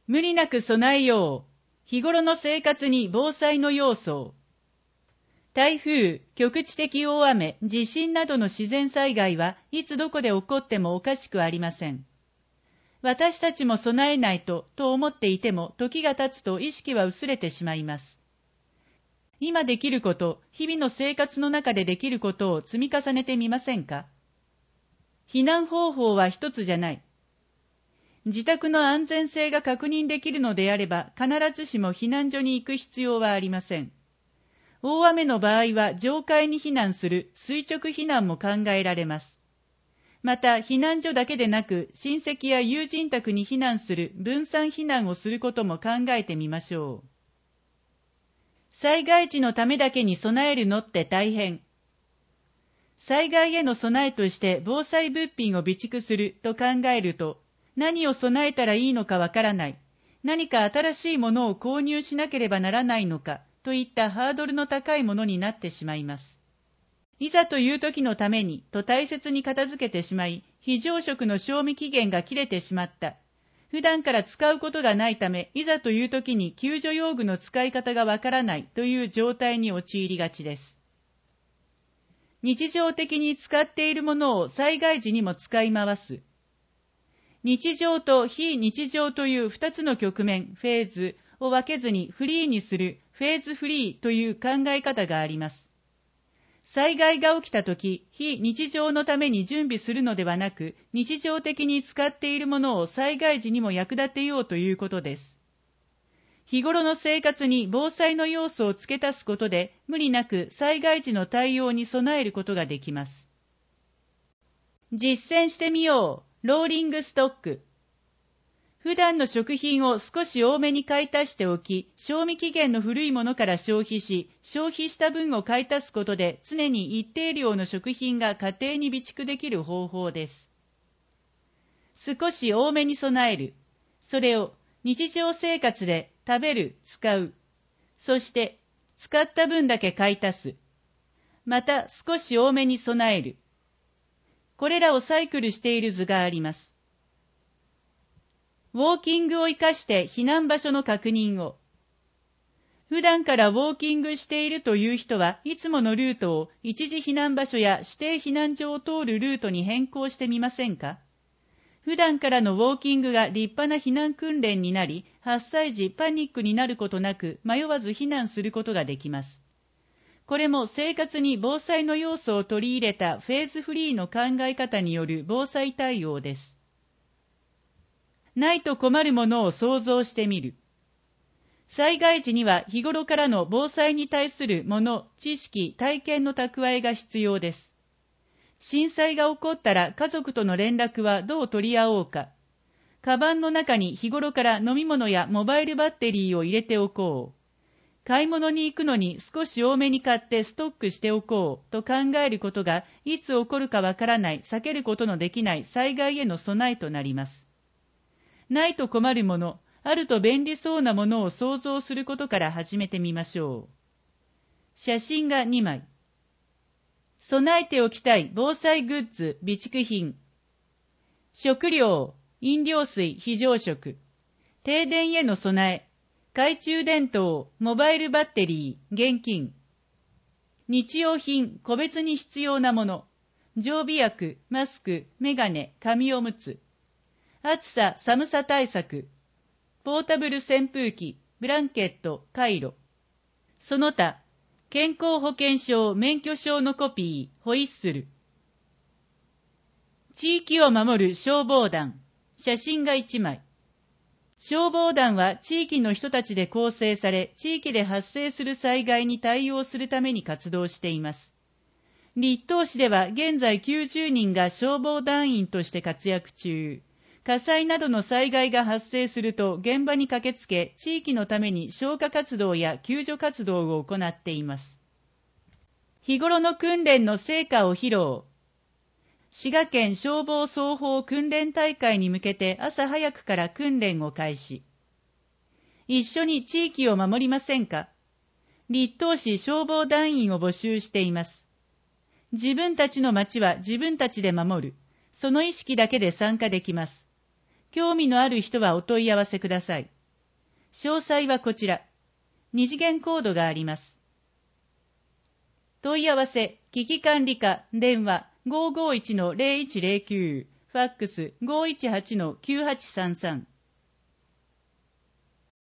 無理なく備えよう。日頃の生活に防災の要素。台風、局地的大雨、地震などの自然災害はいつどこで起こってもおかしくありません。私たちも備えないと思っていても、時が経つと意識は薄れてしまいます。今できること、日々の生活の中でできることを積み重ねてみませんか？避難方法は一つじゃない。自宅の安全性が確認できるのであれば、必ずしも避難所に行く必要はありません。大雨の場合は上階に避難する垂直避難も考えられます。また、避難所だけでなく、親戚や友人宅に避難する分散避難をすることも考えてみましょう。災害時のためだけに備えるのって大変。災害への備えとして防災物品を備蓄すると考えると、何を備えたらいいのかわからない、何か新しいものを購入しなければならないのか、といったハードルの高いものになってしまいます。いざという時のためにと大切に片付けてしまい、非常食の賞味期限が切れてしまった。普段から使うことがないため、いざという時に救助用具の使い方がわからないという状態に陥りがちです。日常的に使っているものを災害時にも使い回す。日常と非日常という2つの局面、フェーズを分けずにフリーにするフェーズフリーという考え方があります。災害が起きたとき、非日常のために準備するのではなく、日常的に使っているものを災害時にも役立てようということです。日頃の生活に防災の要素を付け足すことで、無理なく災害時の対応に備えることができます。実践してみよう。ローリングストック。普段の食品を少し多めに買い足しておき、賞味期限の古いものから消費し、消費した分を買い足すことで常に一定量の食品が家庭に備蓄できる方法です。少し多めに備える。それを日常生活で食べる、使う。そして使った分だけ買い足す。また少し多めに備える。これらをサイクルしている図があります。ウォーキングを生かして避難場所の確認を。普段からウォーキングしているという人はいつものルートを一時避難場所や指定避難所を通るルートに変更してみませんか？普段からのウォーキングが立派な避難訓練になり、発災時パニックになることなく迷わず避難することができます。これも生活に防災の要素を取り入れたフェーズフリーの考え方による防災対応です。ないと困るものを想像してみる。災害時には日頃からの防災に対するもの、知識、体験の蓄えが必要です。震災が起こったら家族との連絡はどう取り合おうか。カバンの中に日頃から飲み物やモバイルバッテリーを入れておこう。買い物に行くのに少し多めに買ってストックしておこうと考えることが、いつ起こるかわからない、避けることのできない災害への備えとなります。ないと困るもの、あると便利そうなものを想像することから始めてみましょう。写真が2枚。備えておきたい防災グッズ、備蓄品。食料、飲料水、非常食。停電への備え。懐中電灯、モバイルバッテリー、現金。日用品、個別に必要なもの。常備薬、マスク、メガネ、紙おむつ。暑さ、寒さ対策。ポータブル扇風機、ブランケット、カイロ。その他、健康保険証、免許証のコピー、ホイッスル。地域を守る消防団。写真が1枚。消防団は地域の人たちで構成され、地域で発生する災害に対応するために活動しています。栗東市では現在90人が消防団員として活躍中。火災などの災害が発生すると現場に駆けつけ、地域のために消火活動や救助活動を行っています。日頃の訓練の成果を披露。滋賀県消防双方訓練大会に向けて朝早くから訓練を開始。一緒に地域を守りませんか？栗東市消防団員を募集しています。自分たちの町は自分たちで守る。その意識だけで参加できます。 興味のある人はお問い合わせください。詳細はこちら。二次元コードがあります。問い合わせ、危機管理課、電話 551-0109、ファックス 518-9833。